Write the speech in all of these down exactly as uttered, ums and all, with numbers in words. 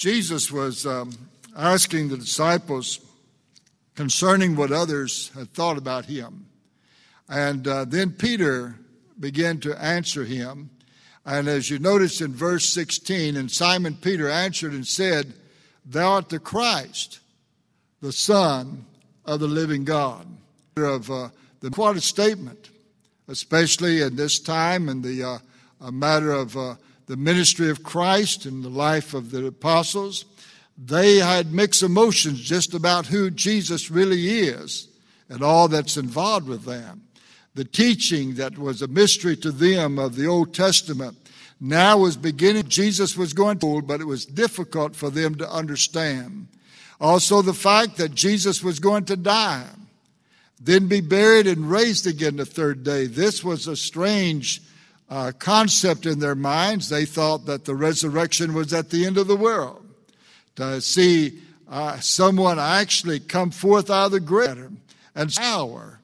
Jesus was um, asking the disciples concerning what others had thought about him. And uh, then Peter began to answer him. And as you notice in verse sixteen, and Simon Peter answered and said, "Thou art the Christ, the Son of the living God." Of uh, the quite a statement, especially in this time in the uh, a matter of uh, the ministry of Christ and the life of the apostles. They had mixed emotions just about who Jesus really is and all that's involved with that. The teaching that was a mystery to them of the Old Testament now was beginning. Jesus was going to, but it was difficult for them to understand. Also the fact that Jesus was going to die, then be buried and raised again the third day. This was a strange uh, concept in their minds. They thought that the resurrection was at the end of the world. To see uh, someone actually come forth out of the grave and power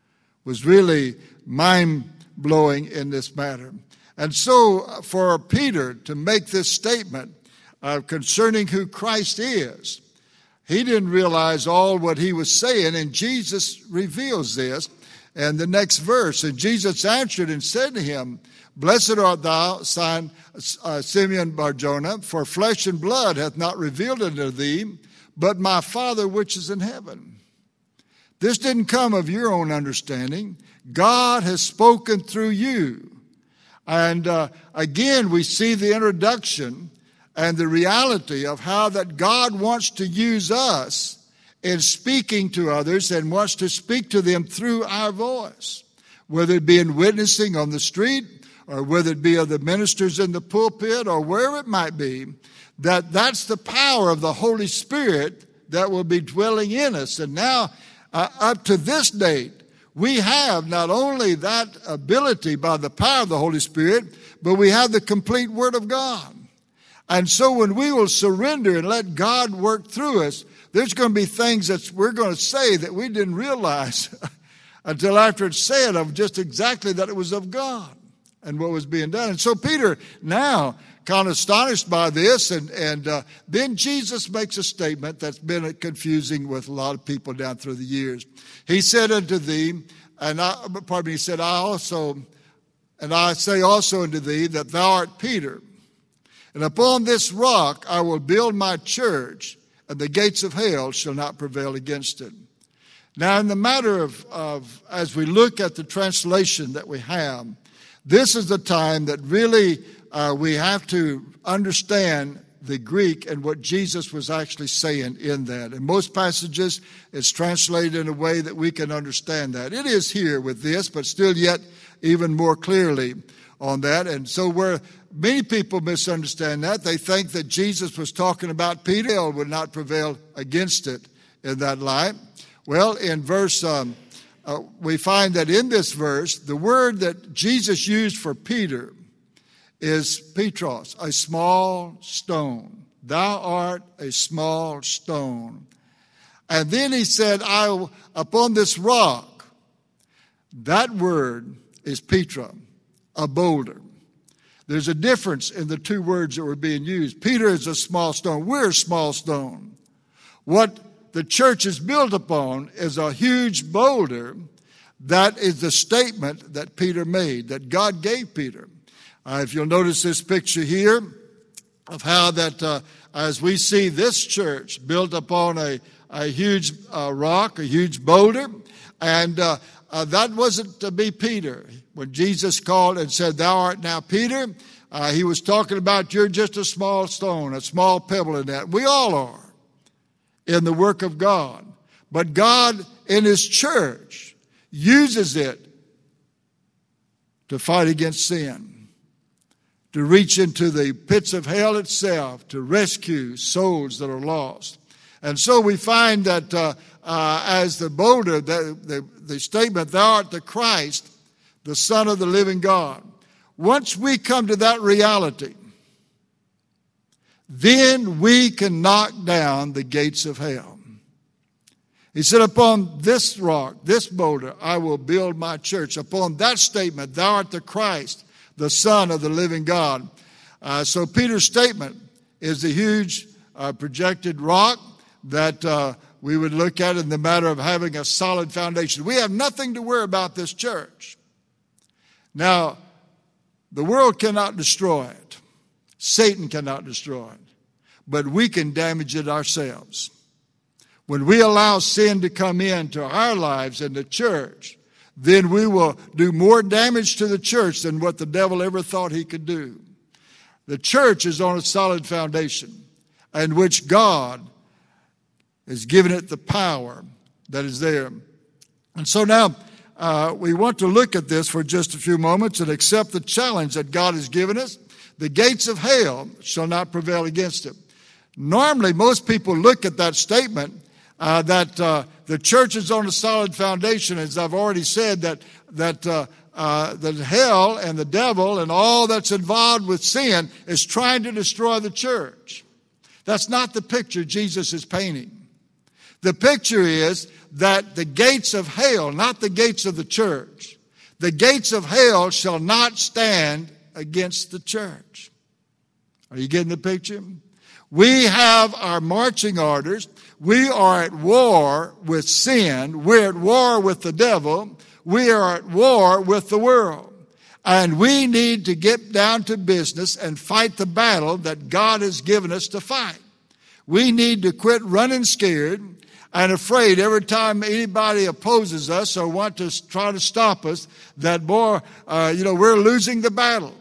was really mind-blowing in this matter. And so for Peter to make this statement uh, concerning who Christ is, he didn't realize all what he was saying, and Jesus reveals this in the next verse. And Jesus answered and said to him, "Blessed art thou, Simon, uh, Simeon Bar-Jonah, for flesh and blood hath not revealed it unto thee, but my Father which is in heaven." This didn't come of your own understanding. God has spoken through you. And uh, again, we see the introduction and the reality of how that God wants to use us in speaking to others and wants to speak to them through our voice, whether it be in witnessing on the street or whether it be of the ministers in the pulpit or wherever it might be, that that's the power of the Holy Spirit that will be dwelling in us. And now, uh, up to this date, we have not only that ability by the power of the Holy Spirit, but we have the complete Word of God. And so when we will surrender and let God work through us, there's going to be things that we're going to say that we didn't realize until after it's said of just exactly that it was of God and what was being done. And so Peter now kind of astonished by this, and, and uh, then Jesus makes a statement that's been confusing with a lot of people down through the years. He said unto thee, and I, pardon me, he said, I also, and I say also unto thee that thou art Peter, and upon this rock I will build my church, and the gates of hell shall not prevail against it. Now, in the matter of, of as we look at the translation that we have, this is the time that really uh, we have to understand the Greek and what Jesus was actually saying in that. In most passages, it's translated in a way that we can understand that. It is here with this, but still yet even more clearly on that. And so where many people misunderstand that, they think that Jesus was talking about Peter. Hell would not prevail against it in that light. Well, in verse, um, uh, we find that in this verse, the word that Jesus used for Peter is Petros, a small stone. Thou art a small stone. And then he said, I, upon this rock, that word is Petra, a boulder. There's a difference in the two words that were being used. Peter is a small stone. We're a small stone. What the church is built upon is a huge boulder. That is the statement that Peter made, that God gave Peter. Uh, if you'll notice this picture here of how that uh, as we see this church built upon a, a huge uh, rock, a huge boulder, and uh, uh, that wasn't to be Peter. When Jesus called and said, thou art now Peter, uh, he was talking about you're just a small stone, a small pebble in that. We all are in the work of God. But God in his church uses it to fight against sin, to reach into the pits of hell itself, to rescue souls that are lost. And so we find that uh, uh, as the boulder, the, the, the statement, thou art the Christ, the Son of the living God. Once we come to that reality, then we can knock down the gates of hell. He said, upon this rock, this boulder, I will build my church. Upon that statement, thou art the Christ, the Son of the living God. Uh, so Peter's statement is the huge uh, projected rock that uh, we would look at in the matter of having a solid foundation. We have nothing to worry about this church. Now, the world cannot destroy it. Satan cannot destroy it. But we can damage it ourselves. When we allow sin to come into our lives and the church, then we will do more damage to the church than what the devil ever thought he could do. The church is on a solid foundation in which God has given it the power that is there. And so now uh, we want to look at this for just a few moments and accept the challenge that God has given us. The gates of hell shall not prevail against it. Normally, most people look at that statement uh, that uh, the church is on a solid foundation, as I've already said, that that uh, uh, that hell and the devil and all that's involved with sin is trying to destroy the church. That's not the picture Jesus is painting. The picture is that the gates of hell, not the gates of the church, the gates of hell shall not stand against the church. Are you getting the picture? We have our marching orders. We are at war with sin. We're at war with the devil. We are at war with the world. And we need to get down to business and fight the battle that God has given us to fight. We need to quit running scared and afraid every time anybody opposes us or want to try to stop us, that more, uh, you know, we're losing the battle.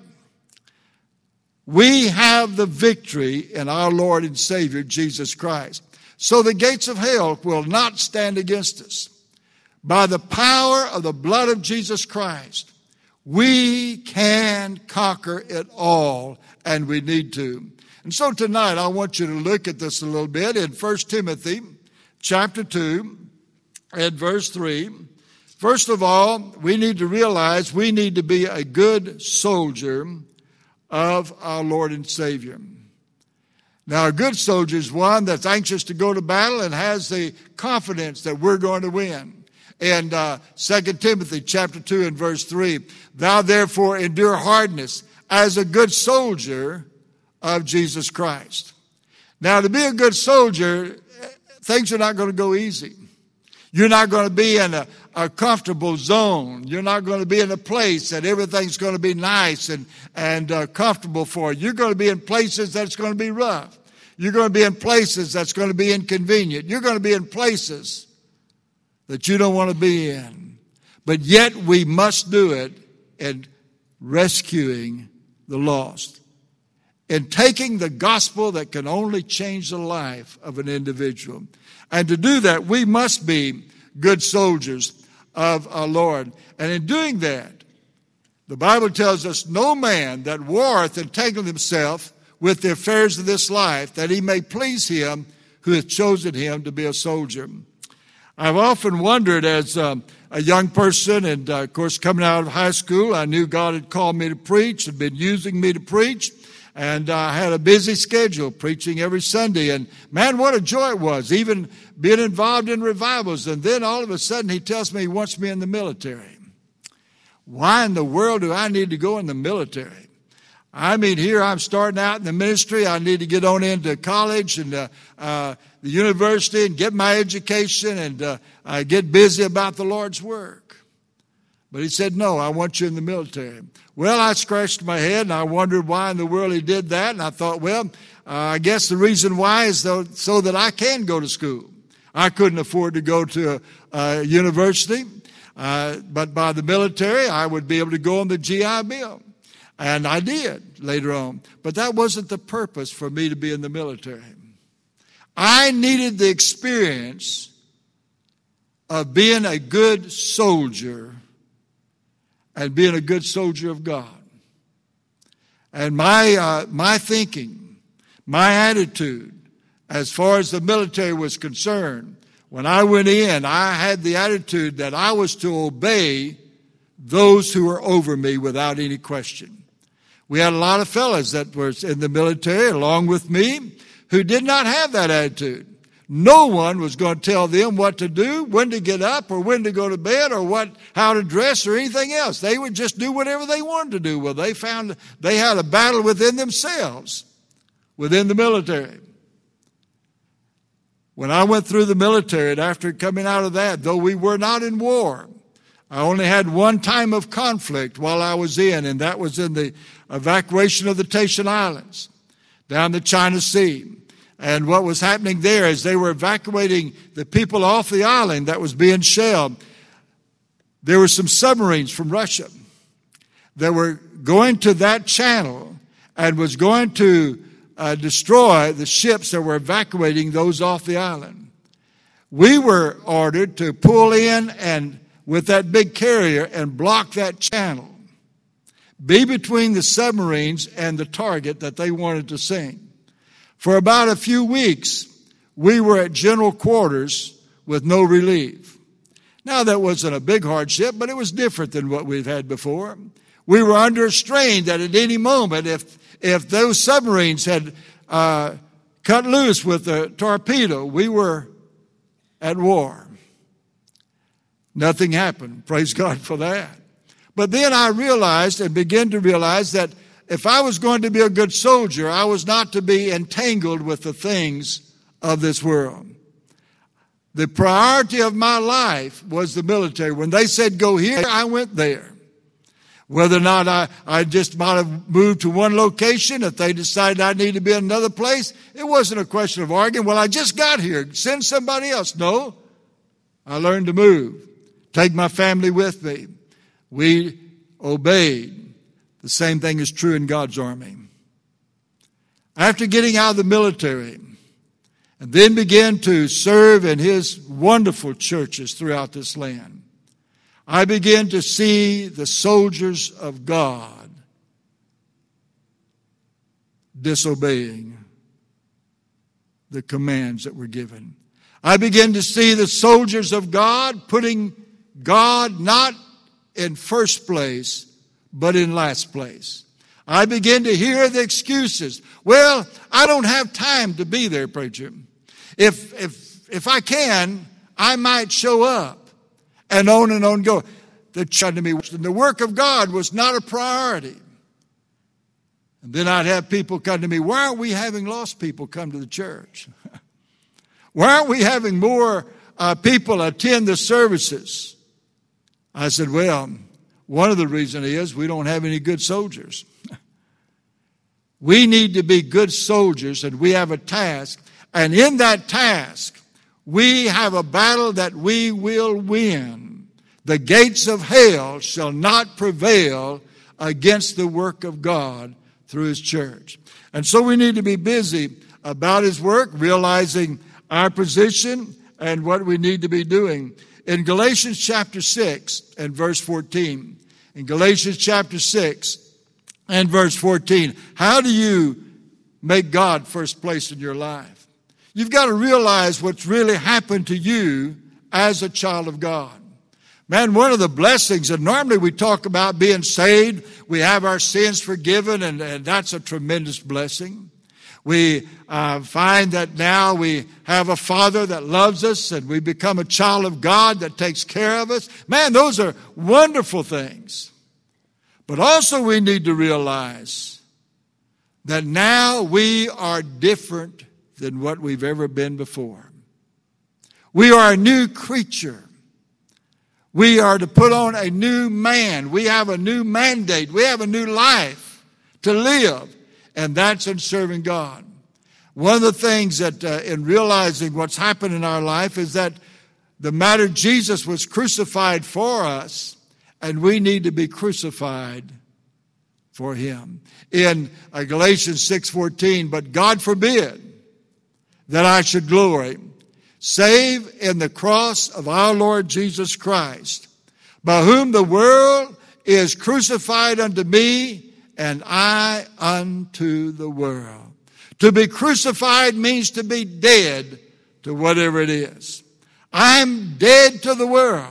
We have the victory in our Lord and Savior, Jesus Christ. So the gates of hell will not stand against us. By the power of the blood of Jesus Christ, we can conquer it all, and we need to. And so tonight I want you to look at this a little bit in First Timothy chapter two and verse three. First of all, we need to realize we need to be a good soldier of our Lord and Savior. Now, a good soldier is one that's anxious to go to battle and has the confidence that we're going to win. In uh, Second Timothy chapter two and verse three, thou therefore endure hardness as a good soldier of Jesus Christ. Now, to be a good soldier, things are not going to go easy. You're not going to be in a, a comfortable zone. You're not going to be in a place that everything's going to be nice and, and uh, comfortable for you. You're going to be in places that's going to be rough. You're going to be in places that's going to be inconvenient. You're going to be in places that you don't want to be in. But yet we must do it in rescuing the lost, in taking the gospel that can only change the life of an individual. And to do that, we must be good soldiers of our Lord. And in doing that, the Bible tells us, no man that warreth entangled himself with the affairs of this life, that he may please him who hath chosen him to be a soldier. I've often wondered as um, a young person, and uh, of course coming out of high school, I knew God had called me to preach, had been using me to preach. And I had a busy schedule, preaching every Sunday. And man, what a joy it was, even being involved in revivals. And then all of a sudden he tells me he wants me in the military. Why in the world do I need to go in the military? I mean, here I'm starting out in the ministry. I need to get on into college and uh, uh, the university and get my education and uh, uh, get busy about the Lord's work. But he said, no, I want you in the military. Well, I scratched my head, and I wondered why in the world he did that. And I thought, well, uh, I guess the reason why is so, so that I can go to school. I couldn't afford to go to a, a university, uh, but by the military, I would be able to go on the G I Bill. And I did later on. But that wasn't the purpose for me to be in the military. I needed the experience of being a good soldier and being a good soldier of God. And my uh, my thinking, my attitude, as far as the military was concerned, when I went in, I had the attitude that I was to obey those who were over me without any question. We had a lot of fellas that were in the military along with me who did not have that attitude. No one was going to tell them what to do, when to get up, or when to go to bed, or what, how to dress, or anything else. They would just do whatever they wanted to do. Well, they found they had a battle within themselves, within the military. When I went through the military, and after coming out of that, though we were not in war, I only had one time of conflict while I was in, and that was in the evacuation of the Taishan Islands down the China Sea. And what was happening there is they were evacuating the people off the island that was being shelled. There were some submarines from Russia that were going to that channel and was going to uh, destroy the ships that were evacuating those off the island. We were ordered to pull in and with that big carrier and block that channel, be between the submarines and the target that they wanted to sink. For about a few weeks, we were at general quarters with no relief. Now, that wasn't a big hardship, but it was different than what we've had before. We were under a strain that at any moment, if if those submarines had uh, cut loose with a torpedo, we were at war. Nothing happened. Praise God for that. But then I realized and began to realize that if I was going to be a good soldier, I was not to be entangled with the things of this world. The priority of my life was the military. When they said go here, I went there. Whether or not I, I just might have moved to one location, if they decided I need to be in another place, it wasn't a question of arguing. Well, I just got here. Send somebody else. No. I learned to move. Take my family with me. We obeyed. The same thing is true in God's army. After getting out of the military, and then began to serve in His wonderful churches throughout this land, I began to see the soldiers of God disobeying the commands that were given. I began to see the soldiers of God putting God not in first place, but in last place. I began to hear the excuses. Well, I don't have time to be there, preacher. If, if, if I can, I might show up. And on and on go. The, the work of God was not a priority. And then I'd have people come to me, why aren't we having lost people come to the church? Why aren't we having more uh, people attend the services? I said, well, one of the reasons is we don't have any good soldiers. We need to be good soldiers, and we have a task. And in that task, we have a battle that we will win. The gates of hell shall not prevail against the work of God through His church. And so we need to be busy about His work, realizing our position and what we need to be doing. In Galatians chapter six and verse fourteen, in Galatians chapter six and verse fourteen, how do you make God first place in your life? You've got to realize what's really happened to you as a child of God. Man, one of the blessings, and normally we talk about being saved, we have our sins forgiven, and, and that's a tremendous blessing. We uh, find that now we have a Father that loves us, and we become a child of God that takes care of us. Man, those are wonderful things. But also we need to realize that now we are different than what we've ever been before. We are a new creature. We are to put on a new man. We have a new mandate. We have a new life to live, and that's in serving God. One of the things that uh, in realizing what's happened in our life is that the matter Jesus was crucified for us, and we need to be crucified for Him. In uh, Galatians six fourteen, but God forbid that I should glory, save in the cross of our Lord Jesus Christ, by whom the world is crucified unto me, and I unto the world. To be crucified means to be dead to whatever it is. I'm dead to the world.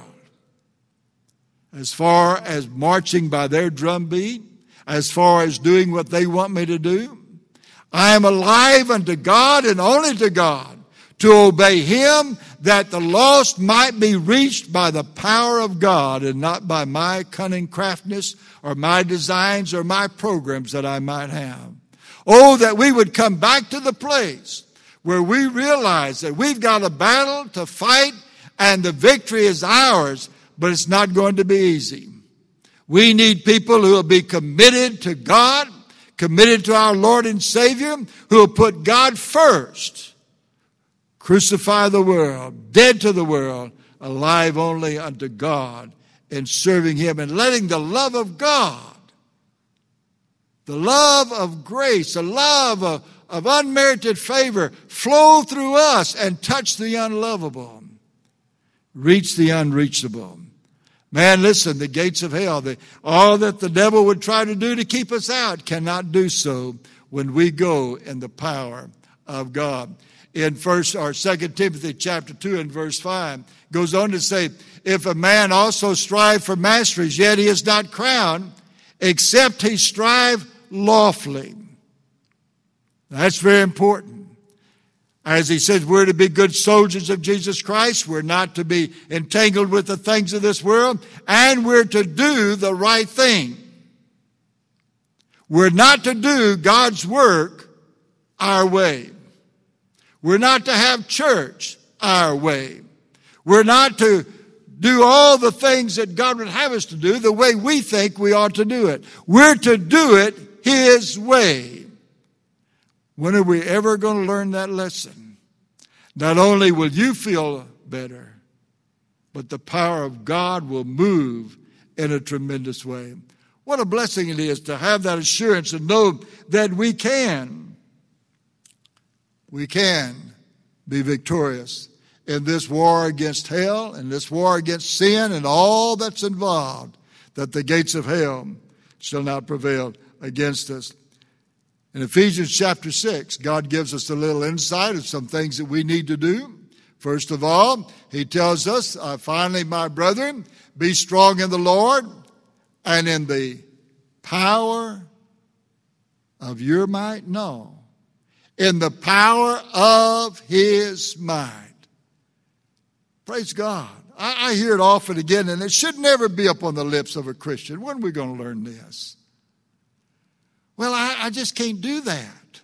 As far as marching by their drumbeat, as far as doing what they want me to do, I am alive unto God and only to God, to obey Him, that the lost might be reached by the power of God and not by my cunning craftiness or my designs or my programs that I might have. Oh, that we would come back to the place where we realize that we've got a battle to fight and the victory is ours, but it's not going to be easy. We need people who will be committed to God, committed to our Lord and Savior, who will put God first, crucify the world, dead to the world, alive only unto God, and serving Him and letting the love of God, the love of grace, the love of, of unmerited favor flow through us and touch the unlovable, reach the unreachable. Man, listen, the gates of hell, the, all that the devil would try to do to keep us out cannot do so when we go in the power of God. In first or Second Timothy chapter two and verse five goes on to say, if a man also strive for masteries, yet he is not crowned, except he strive lawfully. That's very important. As he says, we're to be good soldiers of Jesus Christ. We're not to be entangled with the things of this world. And we're to do the right thing. We're not to do God's work our way. We're not to have church our way. We're not to do all the things that God would have us to do the way we think we ought to do it. We're to do it His way. When are we ever going to learn that lesson? Not only will you feel better, but the power of God will move in a tremendous way. What a blessing it is to have that assurance and know that we can, we can be victorious in this war against hell, in this war against sin and all that's involved, that the gates of hell shall not prevail against us. In Ephesians chapter six, God gives us a little insight of some things that we need to do. First of all, He tells us, uh, finally, my brethren, be strong in the Lord and in the power of your might. No, in the power of His might. Praise God. I, I hear it often again, and it should never be up on the lips of a Christian. When are we going to learn this? Well, I, I just can't do that.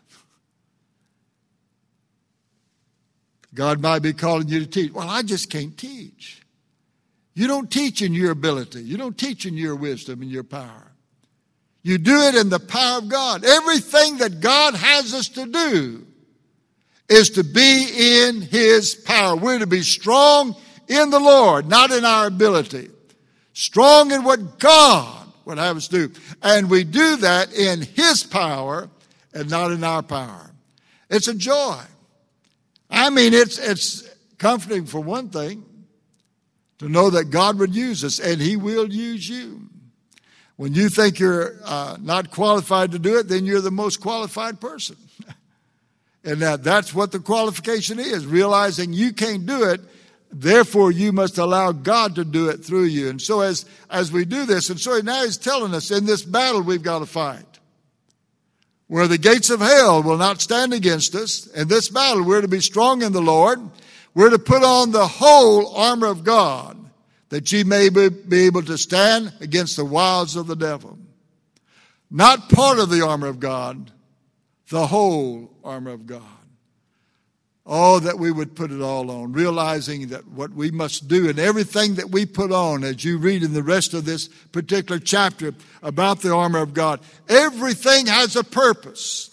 God might be calling you to teach. Well, I just can't teach. You don't teach in your ability. You don't teach in your wisdom and your power. You do it in the power of God. Everything that God has us to do is to be in His power. We're to be strong in the Lord, not in our ability. Strong in what God would have us do. And we do that in His power and not in our power. It's a joy. I mean, it's it's comforting for one thing to know that God would use us and He will use you. When you think you're uh, not qualified to do it, then you're the most qualified person. And that, that's what the qualification is, realizing you can't do it. Therefore, you must allow God to do it through you. And so as, as we do this, and so now He's telling us in this battle we've got to fight. Where the gates of hell will not stand against us. In this battle, we're to be strong in the Lord. We're to put on the whole armor of God, that ye may be able to stand against the wiles of the devil. Not part of the armor of God, the whole armor of God. Oh, that we would put it all on, realizing that what we must do and everything that we put on, as you read in the rest of this particular chapter about the armor of God, everything has a purpose.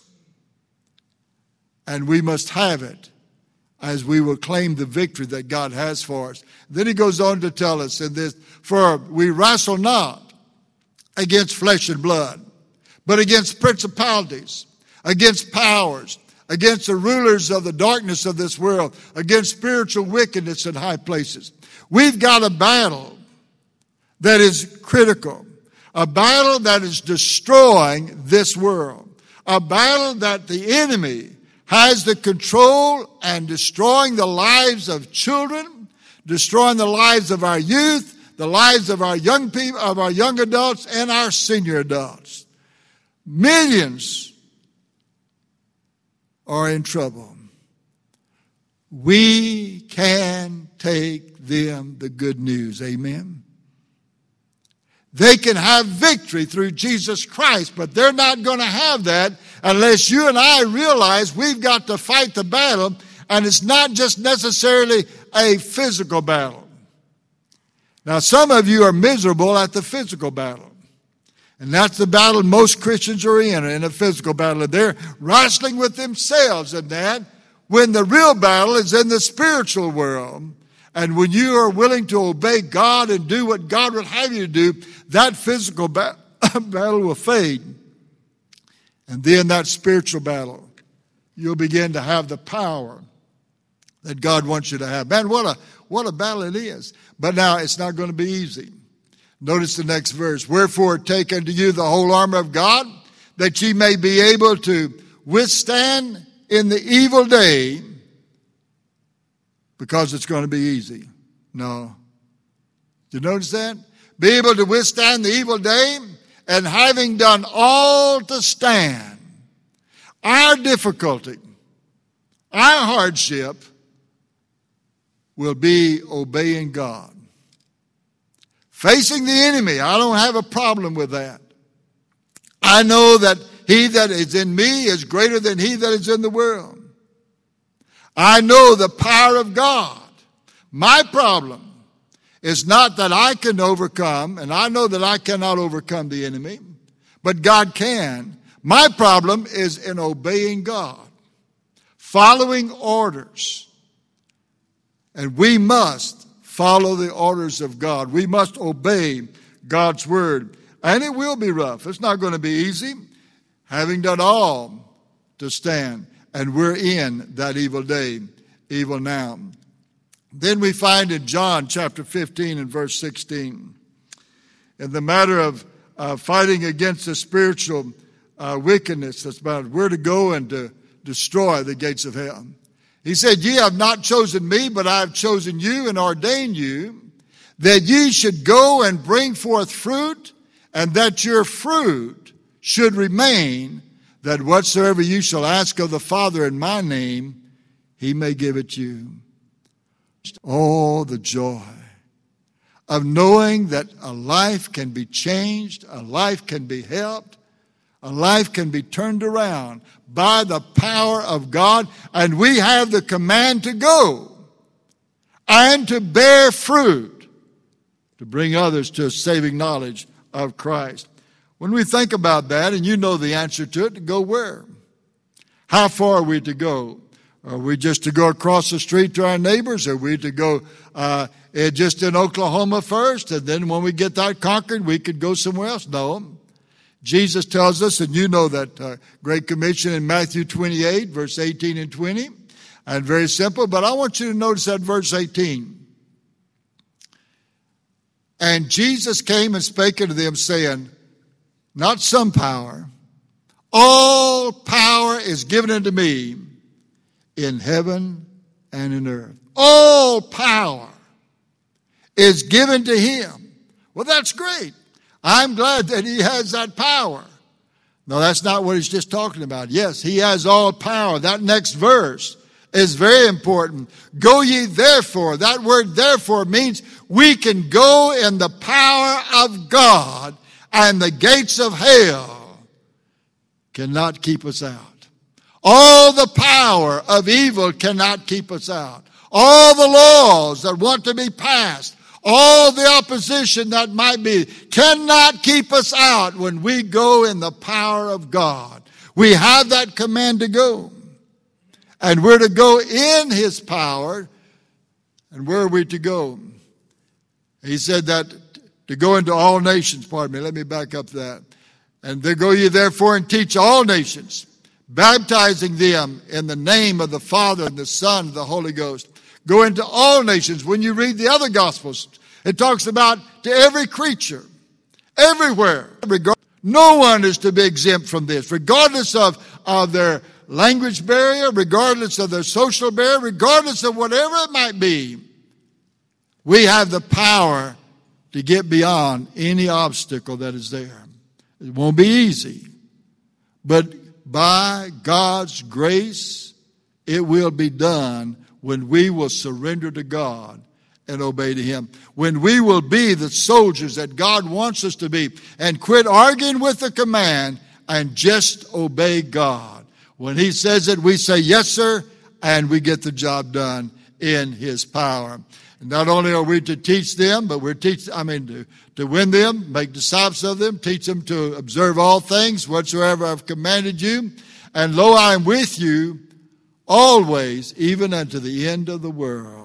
And we must have it as we will claim the victory that God has for us. Then he goes on to tell us in this, for we wrestle not against flesh and blood, but against principalities, against powers, against the rulers of the darkness of this world, against spiritual wickedness in high places. We've got a battle that is critical, a battle that is destroying this world, a battle that the enemy has the control and destroying the lives of children, destroying the lives of our youth, the lives of our young people, of our young adults, and our senior adults. Millions are in trouble. We can take them the good news. Amen. They can have victory through Jesus Christ, but they're not going to have that unless you and I realize we've got to fight the battle, and it's not just necessarily a physical battle. Now, some of you are miserable at the physical battle, and that's the battle most Christians are in, in a physical battle. They're wrestling with themselves in that, when the real battle is in the spiritual world. And when you are willing to obey God and do what God would have you to do, that physical ba- battle will fade. And then that spiritual battle, you'll begin to have the power that God wants you to have. Man, what a, what a battle it is. But now it's not going to be easy. Notice the next verse. Wherefore take unto you the whole armor of God, that ye may be able to withstand in the evil day, because it's going to be easy. No. Did you notice that? Be able to withstand the evil day, and having done all to stand. Our difficulty, our hardship will be obeying God. Facing the enemy, I don't have a problem with that. I know that he that is in me is greater than he that is in the world. I know the power of God. My problem is not that I can overcome, and I know that I cannot overcome the enemy, but God can. My problem is in obeying God, following orders. And we must follow the orders of God. We must obey God's word. And it will be rough. It's not going to be easy. Having done all to stand. And we're in that evil day, evil now. Then we find in John chapter fifteen and verse sixteen, in the matter of uh, fighting against the spiritual uh, wickedness that's about where to go and to destroy the gates of hell. He said, ye have not chosen me, but I have chosen you and ordained you, that ye should go and bring forth fruit, and that your fruit should remain, that whatsoever you shall ask of the Father in my name, he may give it you. Oh, the joy of knowing that a life can be changed, a life can be helped, a life can be turned around by the power of God, and we have the command to go and to bear fruit, to bring others to a saving knowledge of Christ. When we think about that, and you know the answer to it, to go where? How far are we to go? Are we just to go across the street to our neighbors? Are we to go uh, just in Oklahoma first, and then when we get that conquered, we could go somewhere else? No. Jesus tells us, and you know that uh, Great Commission in Matthew twenty-eight, verse eighteen and twenty, and very simple, but I want you to notice that verse eighteen. And Jesus came and spake unto them, saying, not some power, all power is given unto me in heaven and in earth. All power is given to him. Well, that's great. I'm glad that he has that power. No, that's not what he's just talking about. Yes, he has all power. That next verse is very important. Go ye therefore. That word therefore means we can go in the power of God, and the gates of hell cannot keep us out. All the power of evil cannot keep us out. All the laws that want to be passed, all the opposition that might be, cannot keep us out when we go in the power of God. We have that command to go. And we're to go in his power. And where are we to go? He said that to go into all nations, pardon me, let me back up that. And there go ye therefore and teach all nations, baptizing them in the name of the Father and the Son and the Holy Ghost. Go into all nations. When you read the other Gospels, it talks about to every creature, everywhere. No one is to be exempt from this, regardless of, of their language barrier, regardless of their social barrier, regardless of whatever it might be. We have the power to get beyond any obstacle that is there. It won't be easy, but by God's grace, it will be done when we will surrender to God and obey to him. When we will be the soldiers that God wants us to be and quit arguing with the command and just obey God. When he says it, we say, yes, sir, and we get the job done in his power. And not only are we to teach them, but we're teach, I mean, to, to win them, make disciples of them, teach them to observe all things whatsoever I've commanded you. And lo, I am with you always, even unto the end of the world.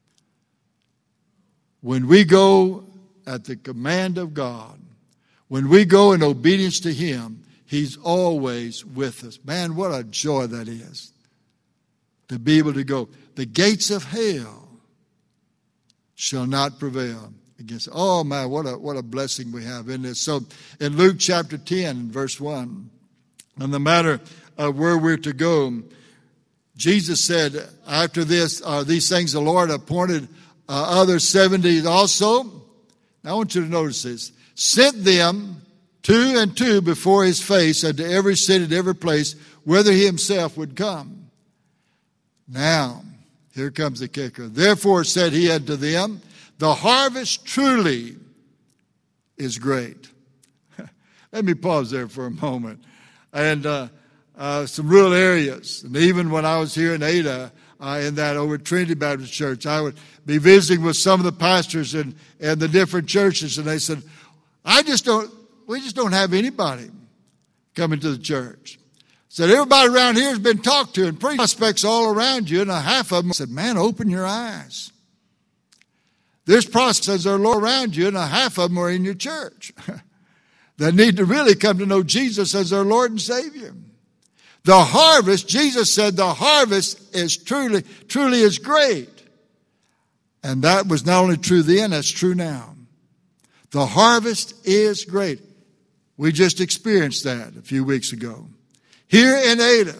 When we go at the command of God, when we go in obedience to him, he's always with us. Man, what a joy that is to be able to go. The gates of hell shall not prevail against. Oh, man, what a, what a blessing we have in this. So in Luke chapter ten, verse one, on the matter of where we're to go, Jesus said, after this, uh, these things the Lord appointed uh, other seventy also. Now I want you to notice this. Sent them two and two before his face unto every city and every place, whither he himself would come. Now, here comes the kicker. Therefore said he unto them, the harvest truly is great. Let me pause there for a moment. And uh, uh, some rural areas, and even when I was here in Ada, uh, in that over at Trinity Baptist Church, I would be visiting with some of the pastors in, in the different churches, and they said, I just don't, we just don't have anybody coming to the church. Said, everybody around here has been talked to and prospects all around you, and a half of them said, man, open your eyes. There's prospects that are all around you, and a half of them are in your church that need to really come to know Jesus as their Lord and Savior. The harvest, Jesus said, the harvest is truly, truly is great. And that was not only true then, that's true now. The harvest is great. We just experienced that a few weeks ago. Here in Ada,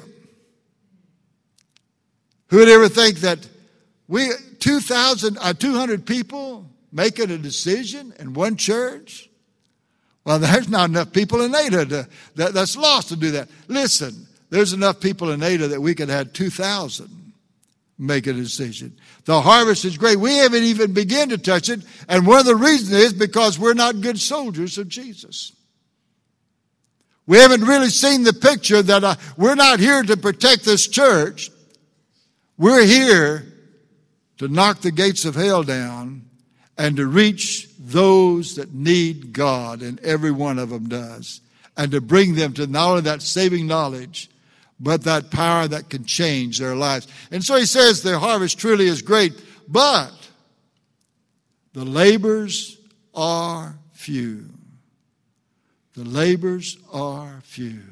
who would ever think that we two thousand, uh, two hundred people making a decision in one church? Well, there's not enough people in Ada to, that, that's lost to do that. Listen, there's enough people in Ada that we could have two thousand make a decision. The harvest is great. We haven't even begun to touch it, and one of the reasons is because we're not good soldiers of Jesus. We haven't really seen the picture that uh, we're not here to protect this church. We're here to knock the gates of hell down and to reach those that need God, and every one of them does, and to bring them to not only that saving knowledge, but that power that can change their lives. And so he says the harvest truly is great, but the labors are few. The labors are few.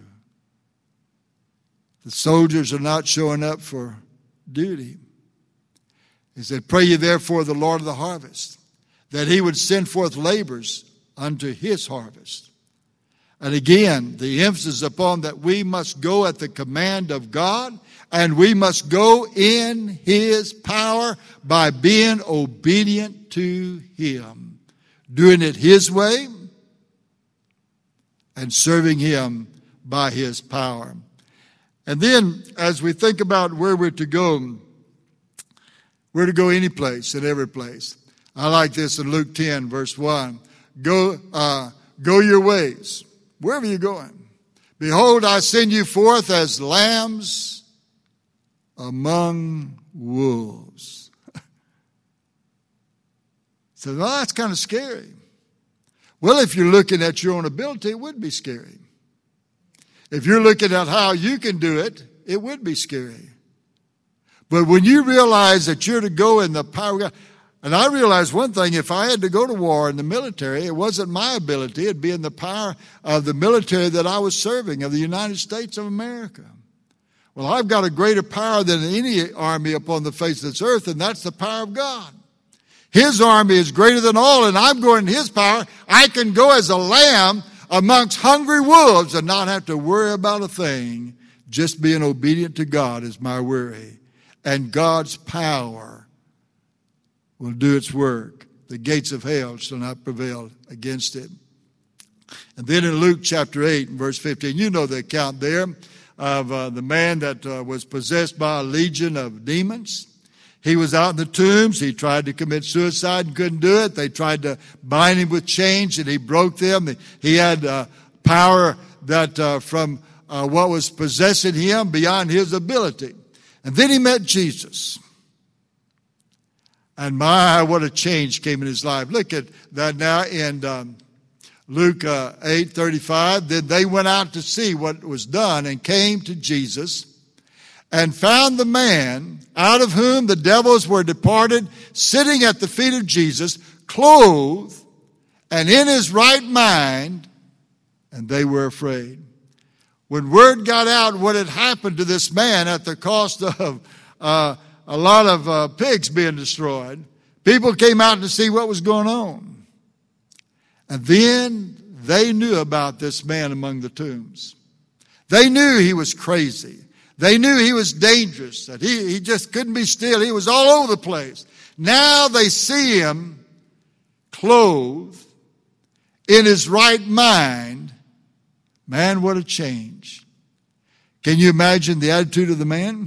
The soldiers are not showing up for duty. He said, pray ye therefore the Lord of the harvest, that he would send forth laborers unto his harvest. And again, the emphasis upon that we must go at the command of God, and we must go in his power by being obedient to him, doing it his way, and serving him by his power. And then, as we think about where we're to go, we're to go any place and every place. I like this in Luke ten, verse one. Go, uh, go your ways, wherever you're going. Behold, I send you forth as lambs among wolves. So, well, that's kind of scary. Well, if you're looking at your own ability, it would be scary. If you're looking at how you can do it, it would be scary. But when you realize that you're to go in the power of God, and I realized one thing, if I had to go to war in the military, it wasn't my ability, it'd be in the power of the military that I was serving, of the United States of America. Well, I've got a greater power than any army upon the face of this earth, and that's the power of God. His army is greater than all, and I'm going in his power. I can go as a lamb amongst hungry wolves and not have to worry about a thing. Just being obedient to God is my worry. And God's power will do its work. The gates of hell shall not prevail against it. And then in Luke chapter eight and verse fifteen, you know the account there of uh, the man that uh, was possessed by a legion of demons. He was out in the tombs. He tried to commit suicide and couldn't do it. They tried to bind him with chains, and he broke them. He had uh, power that uh, from uh, what was possessing him beyond his ability. And then he met Jesus. And my, what a change came in his life. Look at that now in um, Luke uh, eight thirty-five. Then they went out to see what was done and came to Jesus and found the man out of whom the devils were departed, sitting at the feet of Jesus, clothed and in his right mind, and they were afraid. When word got out what had happened to this man at the cost of uh, a lot of uh, pigs being destroyed, people came out to see what was going on. And then they knew about this man among the tombs. They knew he was crazy. They knew he was dangerous, that he, he just couldn't be still. He was all over the place. Now they see him clothed in his right mind. Man, what a change. Can you imagine the attitude of the man?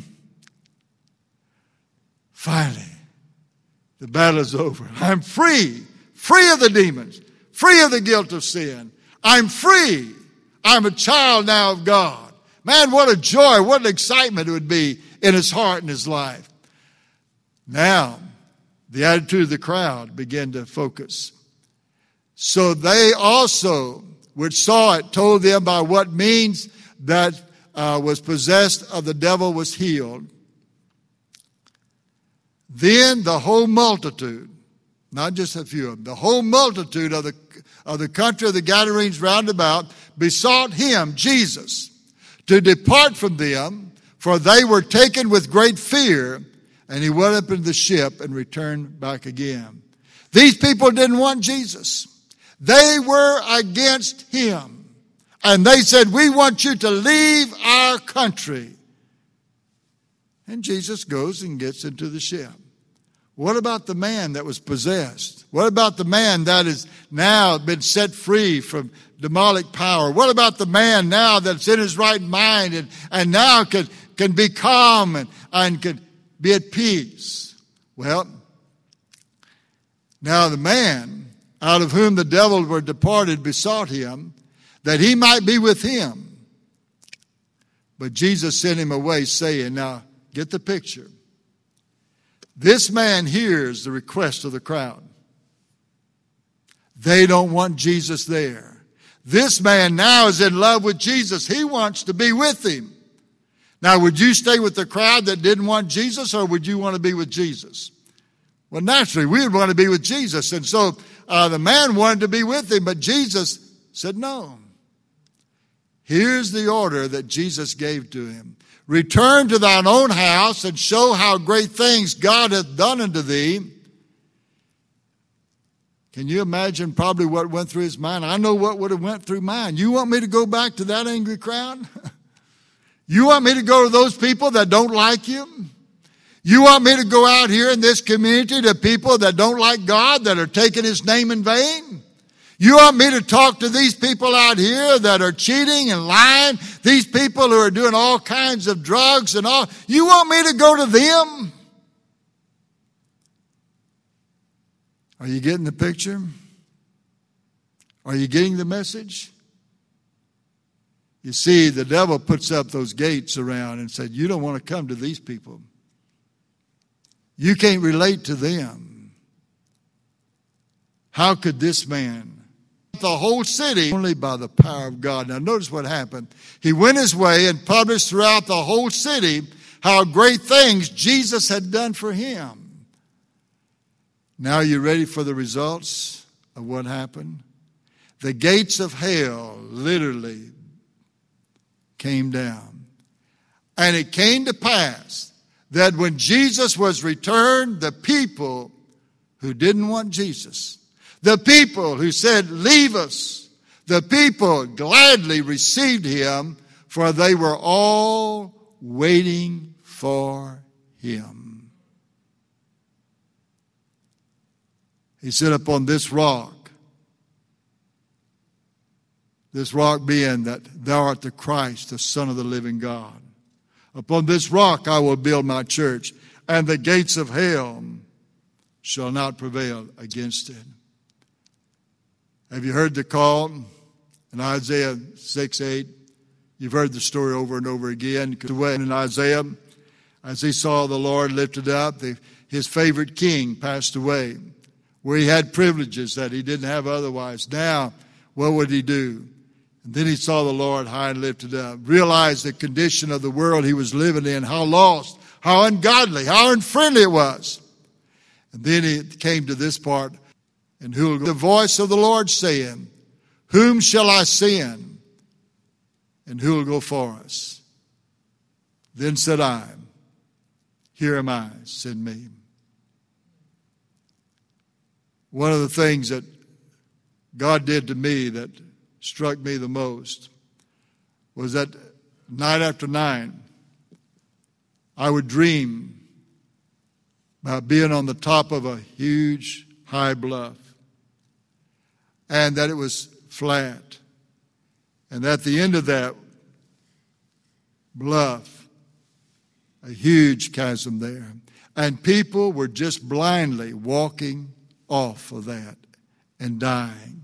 Finally, the battle is over. I'm free, free of the demons, free of the guilt of sin. I'm free. I'm a child now of God. Man, what a joy, what an excitement it would be in his heart and his life. Now, the attitude of the crowd began to focus. So they also, which saw it, told them by what means that uh, was possessed of the devil was healed. Then the whole multitude, not just a few of them, the whole multitude of the of the country of the Gadarenes round about besought him, Jesus, to depart from them, for they were taken with great fear. And he went up into the ship and returned back again. These people didn't want Jesus. They were against him. And they said, we want you to leave our country. And Jesus goes and gets into the ship. What about the man that was possessed? What about the man that is now been set free from demonic power? What about the man now that's in his right mind and, and now can, can be calm and, and can be at peace? Well, now the man out of whom the devils were departed besought him that he might be with him. But Jesus sent him away, saying, now get the picture. This man hears the request of the crowd. They don't want Jesus there. This man now is in love with Jesus. He wants to be with him. Now, would you stay with the crowd that didn't want Jesus, or would you want to be with Jesus? Well, naturally, we would want to be with Jesus. And so uh, the man wanted to be with him, but Jesus said no. Here's the order that Jesus gave to him. Return to thine own house and show how great things God hath done unto thee. Can you imagine probably what went through his mind? I know what would have went through mine. You want me to go back to that angry crowd? You want me to go to those people that don't like you? You want me to go out here in this community to people that don't like God, that are taking his name in vain? You want me to talk to these people out here that are cheating and lying? These people who are doing all kinds of drugs and all. You want me to go to them? Are you getting the picture? Are you getting the message? You see, the devil puts up those gates around and said, you don't want to come to these people. You can't relate to them. How could this man? The whole city only by the power of God. Now notice what happened. He went his way and published throughout the whole city how great things Jesus had done for him. Now are you ready for the results of what happened? The gates of hell literally came down. And it came to pass that when Jesus was returned, the people who didn't want Jesus, the people who said, leave us, the people gladly received him, for they were all waiting for him. He said, upon this rock, this rock being that thou art the Christ, the Son of the living God. Upon this rock I will build my church, and the gates of hell shall not prevail against it. Have you heard the call in Isaiah six eight? You've heard the story over and over again. In Isaiah, as he saw the Lord lifted up, the, his favorite king passed away, where he had privileges that he didn't have otherwise. Now, what would he do? And then he saw the Lord high and lifted up, realized the condition of the world he was living in, how lost, how ungodly, how unfriendly it was. And then he came to this part, and who the voice of the Lord saying, whom shall I send, and who will go for us? Then said I, here am I, send me. One of the things that God did to me that struck me the most was that night after night, I would dream about being on the top of a huge high bluff, and that it was flat, and at the end of that bluff, a huge chasm there, and people were just blindly walking off of that and dying.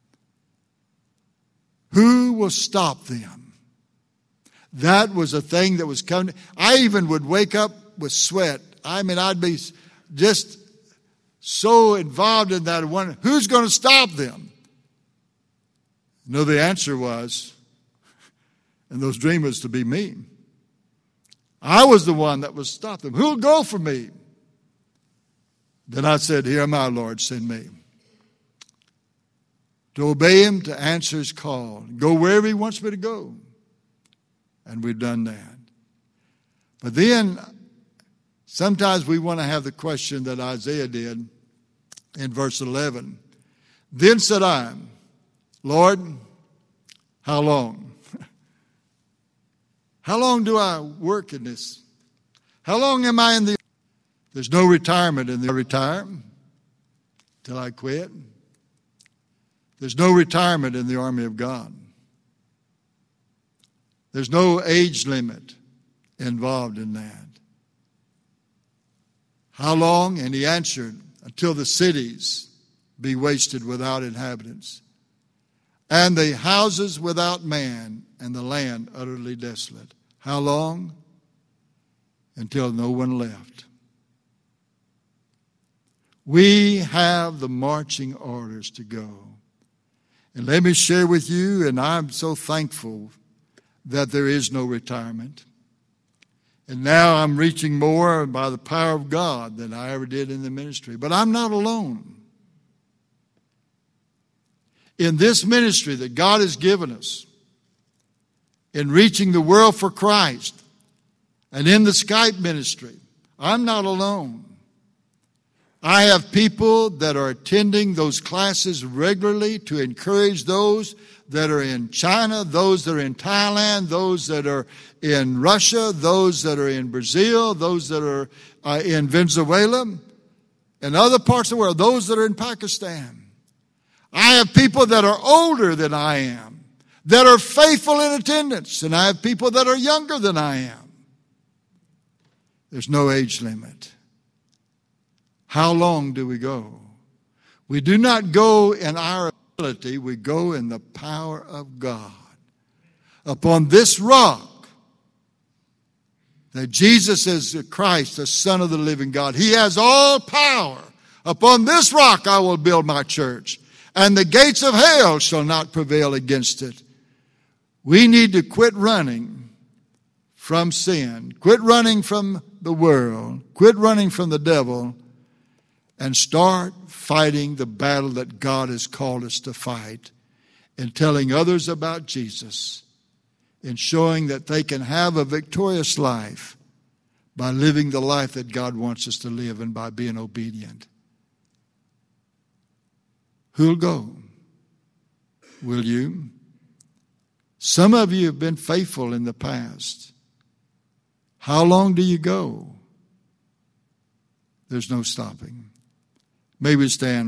Who will stop them? That was a thing that was coming. I even would wake up with sweat. I mean, I'd be just so involved in that one. Who's going to stop them? No, the answer was, and those dreamers to be me. I was the one that would stop them. Who'll go for me? Then I said, here am I, Lord, send me. To obey him, to answer his call, go wherever he wants me to go. And we've done that. But then, sometimes we want to have the question that Isaiah did in verse eleven. Then said I, Lord, how long? How long do I work in this? How long am I in the... There's no retirement in the... I retire till I quit. There's no retirement in the army of God. There's no age limit involved in that. How long? And he answered, until the cities be wasted without inhabitants, and the houses without man, and the land utterly desolate. How long? Until no one left. We have the marching orders to go. And let me share with you, and I'm so thankful that there is no retirement. And now I'm reaching more by the power of God than I ever did in the ministry. But I'm not alone. In this ministry that God has given us, in reaching the world for Christ, and in the Skype ministry, I'm not alone. I have people that are attending those classes regularly to encourage those that are in China, those that are in Thailand, those that are in Russia, those that are in Brazil, those that are uh, in Venezuela, and other parts of the world, those that are in Pakistan. I have people that are older than I am, that are faithful in attendance, and I have people that are younger than I am. There's no age limit. How long do we go? We do not go in our ability, we go in the power of God. Upon this rock, that Jesus is the Christ, the Son of the living God. He has all power. Upon this rock I will build my church, and the gates of hell shall not prevail against it. We need to quit running from sin, quit running from the world, quit running from the devil, and start fighting the battle that God has called us to fight, and telling others about Jesus, and showing that they can have a victorious life by living the life that God wants us to live and by being obedient. Who'll go? Will you? Some of you have been faithful in the past. How long do you go? There's no stopping. May we stand.